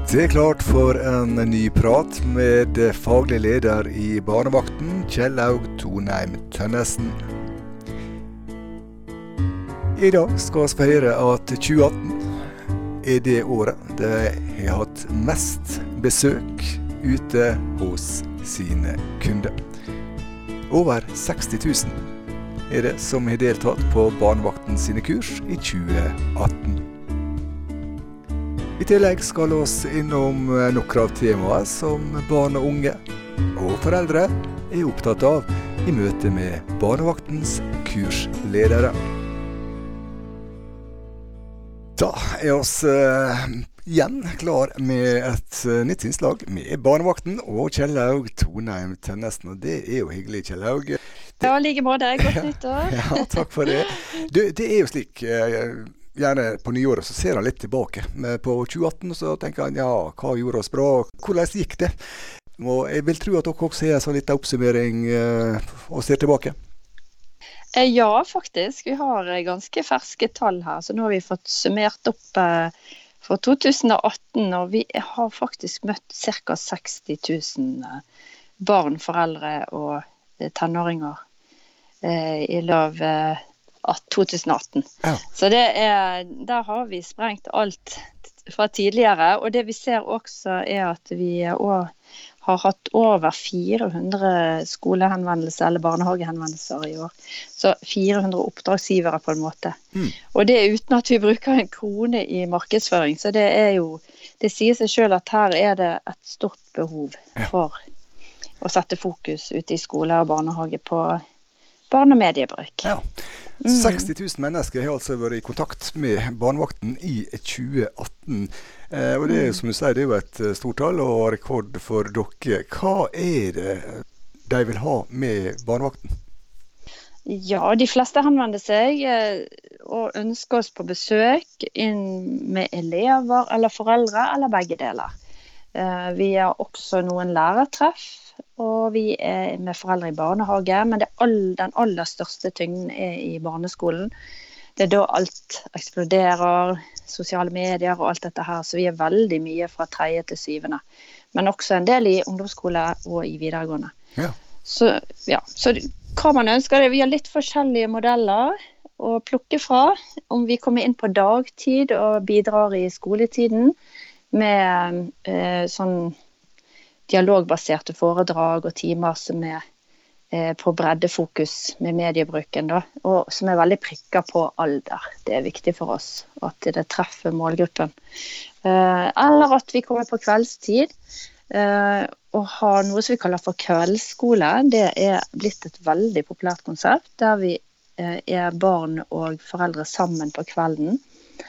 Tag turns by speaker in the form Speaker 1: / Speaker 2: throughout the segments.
Speaker 1: Det klart for en ny prat med faglig leder i barnevakten, Kjellaug Tonheim Tønnesen. I dag skal vi feire at 2018 er det året det har hatt mest besøk ute hos sine kunder. Over 60 000 er det som har deltatt på barnevakten sine kurs i 2018. I tillegg skal vi innom noen av temaer som barn og unge og foreldre er opptatt av i møte med barnevaktens kursledere. Da er vi igjen klar med et nytt innslag med barnevakten og Kjellaug Tonheim Tønnesen. Og det er jo hyggelig, Kjellaug.
Speaker 2: Ja, like måte. Godt nyttår.
Speaker 1: Ja, takk for det. Det er jo slik... Gjerne på nyåret så ser han litt tilbake. Men på 2018 så tenker han, ja, hva gjorde oss bra? Hvordan gikk det? Og jeg vil tro at dere også har en sånn liten oppsummering og ser tilbake.
Speaker 2: Ja, faktisk. Vi har ganske ferske tall her. Så nå har vi fått summert opp for 2018, og vi har faktisk møtt ca. 60 000 barn, foreldre og tenåringer i løpet av 2018
Speaker 1: Ja.
Speaker 2: Så der har vi sprengt alt fra tidligere, og det vi ser også at vi også har hatt over 400 skolehenvendelser eller barnehagehenvendelser i år. Så 400 oppdragsgivere på en måte. Og det uten at vi bruker en krone i markedsføring, så det sier seg selv at her er det et stort behov for å sette fokus ute i skole og barnehage på barn- og mediebruk.
Speaker 1: Ja. 60 000 mennesker har altså vært i kontakt med barnevakten i 2018. Og det er som du sier, det er jo et stort tall og rekord for dere. Hva er det de vil ha med barnevakten?
Speaker 2: Ja, de fleste henvender seg og ønsker oss på besøk inn med elever eller foreldre eller begge deler. Vi har også noen lærertreff, og vi er med foreldre i barnehage, men den aller største tyngden er i barneskolen. Det er da alt eksploderer, sosiale medier og alt dette her, så vi er veldig mye fra 3. til 7. Men også en del i ungdomsskole og i videregående.
Speaker 1: Ja.
Speaker 2: Så hva man ønsker, vi har litt forskjellige modeller å plukke fra, om vi kommer inn på dagtid og bidrar i skoletiden, med sånn dialogbaserte foredrag og timer som er på breddefokus med mediebruken da, og som er veldig prikket på alder. Det er viktig for oss at det treffer målgruppen. Eller at vi kommer på kveldstid og har noe som vi kaller for kveldsskole. Det er blitt et veldig populært konsept, der vi er barn og foreldre sammen på kvelden.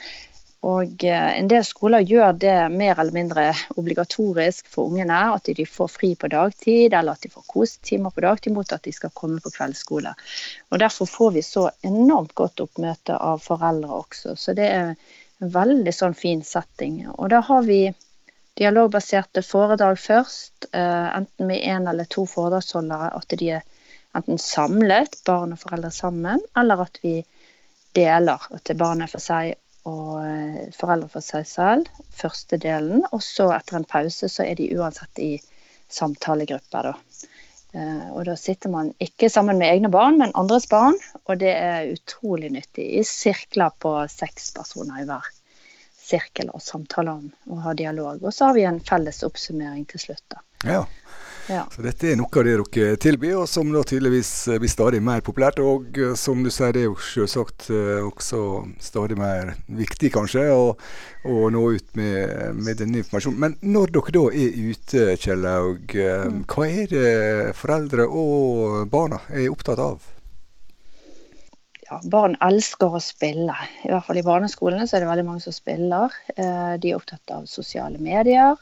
Speaker 2: Og en del skoler gjør det mer eller mindre obligatorisk for ungene, at de får fri på dagtid, eller at de får kosetimer på dagtid mot at de skal komme på kveldsskole. Og derfor får vi så enormt godt oppmøte av foreldre også, så det er en veldig sånn fin setting. Og da har vi dialogbaserte foredrag først, enten med 1 eller 2 foredragsholdere, at de er enten samlet, barn og foreldre sammen, eller at vi deler, at det er barnet for seg, og foreldre for seg selv, første delen, og så etter en pause så er de uansett i samtalegrupper da. Og da sitter man ikke sammen med egne barn, men andres barn, og det er utrolig nyttig i sirkler på 6 personer i hver sirkel og samtaler om og ha dialog. Og så har vi en felles oppsummering til slutt da.
Speaker 1: Ja. Så dette er noe av det dere tilbyr, og som da tydeligvis blir stadig mer populært, og som du sier, det er jo selvsagt også stadig mer viktig kanskje å nå ut med denne informasjonen. Men når dere da er ute, Kjellaug, hva er det foreldre og barna er opptatt av?
Speaker 2: Ja, barn elsker å spille. I hvert fall i barneskolene så er det veldig mange som spiller. De er opptatt av sosiale medier.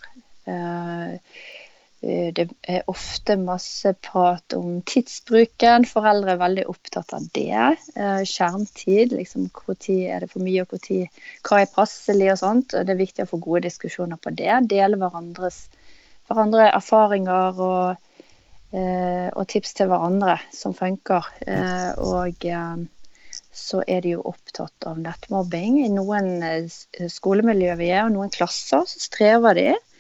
Speaker 2: Det er ofte masse prat om tidsbruken. Foreldre er veldig opptatt av det. Skjermtid, liksom, hvor tid er det for mye og hva er passelig og sånt. Det er viktig å få gode diskusjoner på det. Dele hverandre erfaringer og tips til hverandre som funker. Og så er de jo opptatt av nettmobbing. I noen skolemiljøer vi er, og noen klasser, så strever de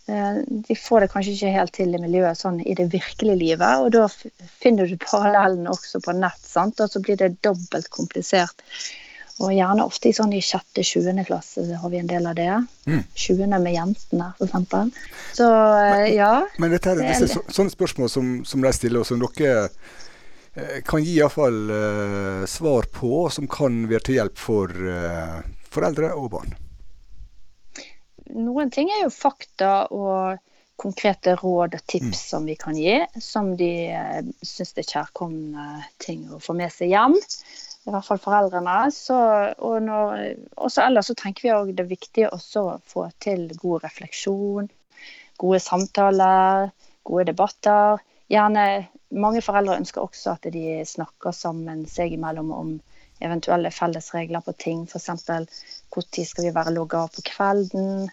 Speaker 2: De får det kanskje ikke helt til i miljøet sånn i det virkelige livet, og da finner du parallellen også på nett, sant? Og så blir det dobbelt komplisert. Og gjerne ofte i 6.-7. klasse har vi en del av det. 7. med jentene, for eksempel. Så ja.
Speaker 1: Men dette er sånne spørsmål som de stiller, og som dere kan gi i hvert fall svar på, som kan være til hjelp for foreldre og barn.
Speaker 2: Noen ting er jo fakta og konkrete råd og tips som vi kan gi, som de synes det er kjærkomne ting å få med seg hjem. I hvert fall foreldrene. Ellers så tenker vi også det er viktig også å få til god refleksjon, gode samtaler, gode debatter. Gjerne, mange foreldre ønsker også at de snakker sammen seg imellom om eventuelle fellesregler på ting. For eksempel, hvor tid skal vi være logget av på kvelden?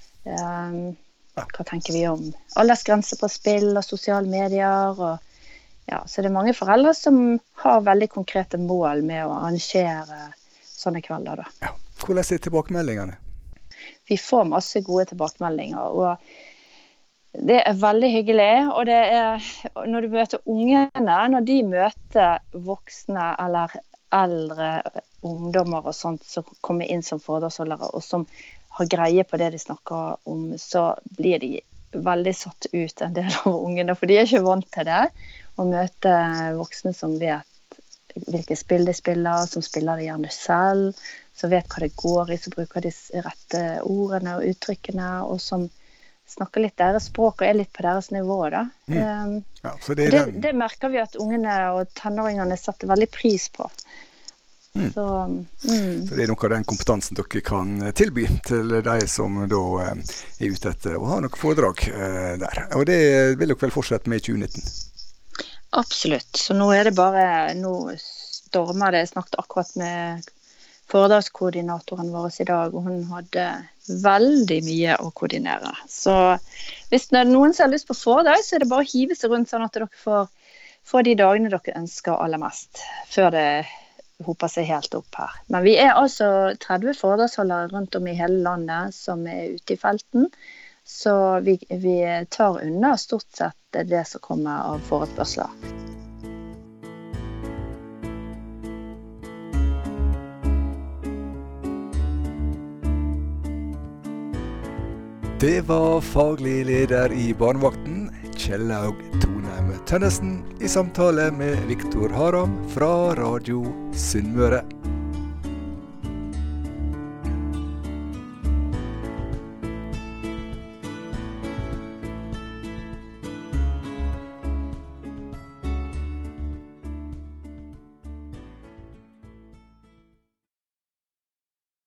Speaker 2: Hva tenker vi om aldersgrenser på spill og sosiale medier og ja, så det er mange foreldre som har veldig konkrete mål med å arrangere sånne kvelder da.
Speaker 1: Ja. Hvordan er tilbakemeldingene?
Speaker 2: Vi får masse gode tilbakemeldinger, og det er veldig hyggelig. Og det er, når du møter ungene, når de møter voksne eller eldre ungdommer og sånt som kommer inn som foredragsholdere, og som har greie på det de snakker om, så blir de veldig satt ut en del av ungene, for de er ikke vant til det. Å møte voksne som vet hvilke spill de spiller, som spiller det gjerne selv, som vet hva det går i, som bruker de rette ordene og uttrykkene, og som snakker litt deres språk og er litt på deres nivå. Da.
Speaker 1: Ja, så
Speaker 2: det merker vi at ungene og tenåringene setter veldig pris på. Så
Speaker 1: det er noe av den kompetansen dere kan tilby til de som da er ute etter å ha noen foredrag der. Og det vil dere vel fortsette med i 2019?
Speaker 2: Absolutt. Så nå stormer det. Jeg snakket akkurat med foredragskoordinatoren vår i dag, og hun hadde veldig mye å koordinere. Så hvis det er noen som har lyst på foredrag, så er det bare å hive seg rundt sånn at dere får de dagene dere ønsker aller mest, før det hoper seg helt opp her. Men vi er altså 30 foredragsholdere rundt om i hele landet som er ute i felten, så vi tar unna stort sett det som kommer av forespørsler.
Speaker 1: Det var faglig leder i Barnevakten, Kjellaug Tonheim Tønnesen, i samtale med Viktor Haram fra Radio Sunnmøre.